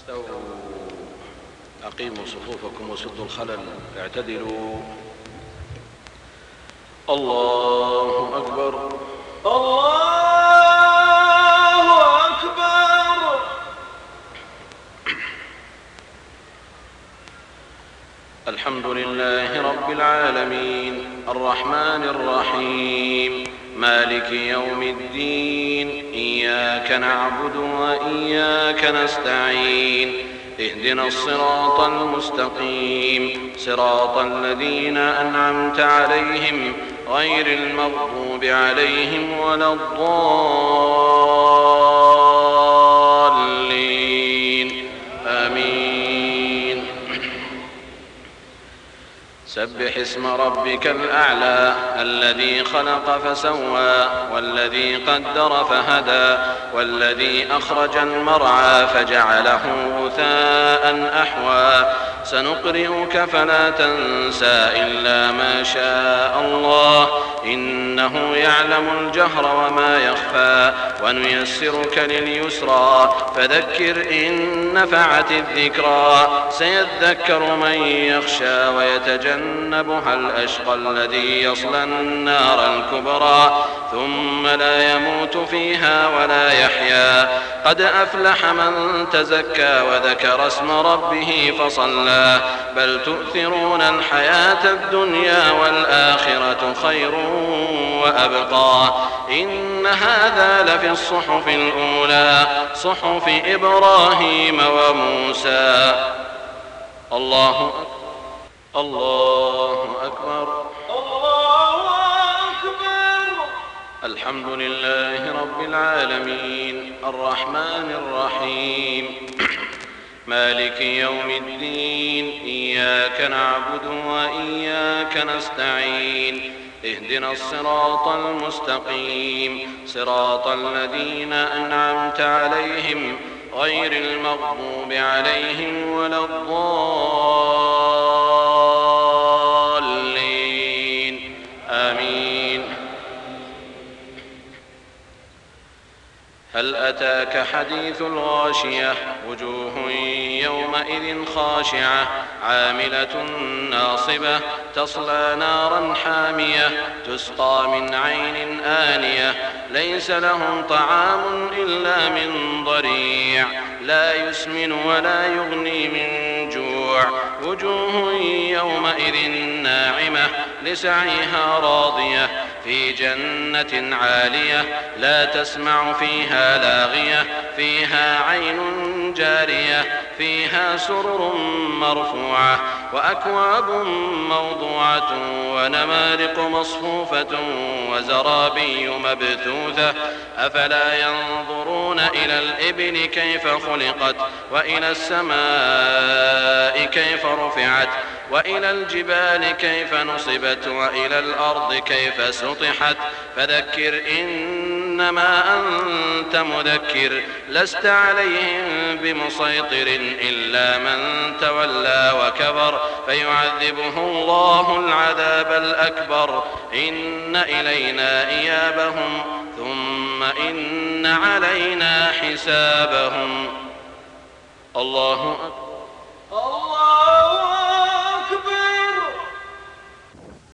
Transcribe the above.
استووا. أقيموا صفوفكم وسدوا الخلل. اعتدلوا. الله أكبر. الله أكبر. الحمد لله رب العالمين الرحمن الرحيم مالك يوم الدين. إياك نعبد وإياك نستعين. اهدنا الصراط المستقيم صراط الذين أنعمت عليهم غير المغضوب عليهم ولا الضالين. آمين. سبح اسم ربك الأعلى الذي خلق فسوى والذي قدر فهدى والذي أخرج المرعى فجعله غثاء أحوى. سنقرئك فلا تنسى إلا ما شاء الله إنه يعلم الجهر وما يخفى. ونيسرك لليسرى فذكر إن نفعت الذكرى. سيذكر من يخشى ويتجنبها الأشقى الذي يصلى النار الكبرى ثم لا يموت فيها ولا يحيا. قد أفلح من تزكى وذكر اسم ربه فصلى. بل تؤثرون الحياة الدنيا والآخرة خير وأبقى. إن هذا لفي الصحف الأولى صحف إبراهيم وموسى. الله أكبر. الله أكبر. الله أكبر. الحمد لله رب العالمين الرحمن الرحيم مالك يوم الدين. إياك نعبد وإياك نستعين. اهدنا الصراط المستقيم صراط الذين أنعمت عليهم غير المغضوب عليهم ولا الضالين. آمين. هل أتاك حديث الغاشية وجوه يومئذ خاشعة عاملة ناصبة تصلى نارا حامية تسقى من عين آنية ليس لهم طعام إلا من ضريع لا يسمن ولا يغني من جوع. وجوه يومئذ ناعمة لسعيها راضية في جنة عالية لا تسمع فيها لاغية فيها عين جارية فيها سرر مرفوعة وأكواب موضوعة ونمارق مصفوفة وزرابي مبثوثة. أفلا ينظرون إلى الإبل كيف خلقت وإلى السماء كيف رفعت وإلى الجبال كيف نصبت وإلى الأرض كيف سطحت. فذكر إنما أنت مذكر لست عليهم بمسيطر إلا من تولى وكفر فيعذبه الله العذاب الأكبر. إن إلينا إيابهم ثم إن علينا حسابهم. الله أكبر.